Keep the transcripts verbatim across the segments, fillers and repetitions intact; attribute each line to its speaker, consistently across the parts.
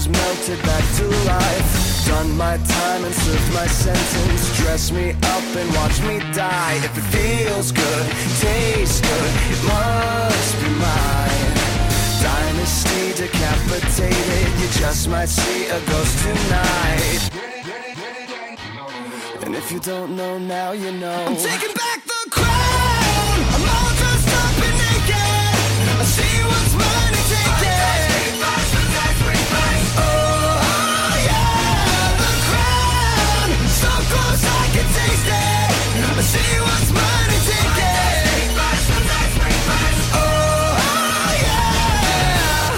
Speaker 1: was melted back to life. Done my time and served my sentence. Dress me up and watch me die. If it feels good, tastes good, it must be mine. Dynasty decapitated, you just might see a ghost tonight. And if you don't know now, you know. I'm taking back the crown. I'm all dressed up and naked. I see what's mine and take it. Oh, oh yeah, the crown. So close I can taste it. I see what's mine and take it. Oh, oh yeah.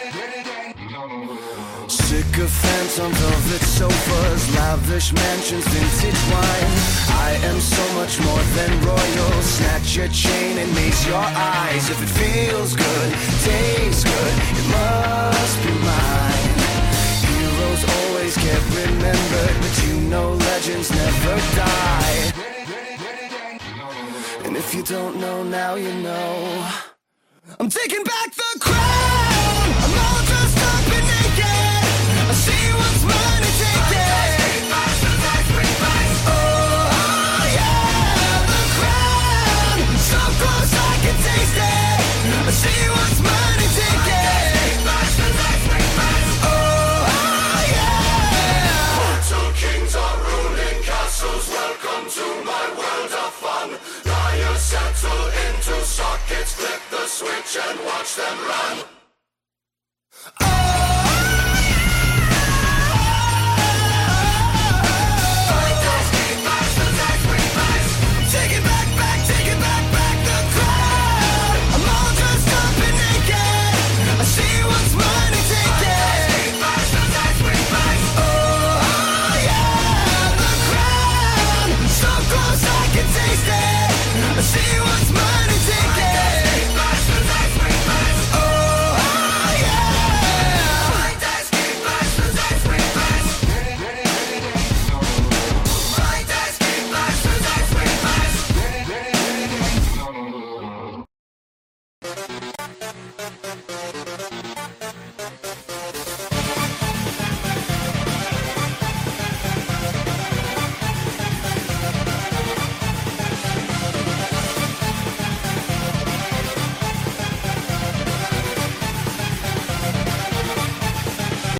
Speaker 1: Sycophants on velvet sofas, lavish mansions, vintage wine. I am so much more than royal. Snatch your chain and mace your eyes. If it feels good, tastes good, it must be mine. Heroes always get remembered, but you know legends never die. And if you don't know now, you know. I'm taking back the crown.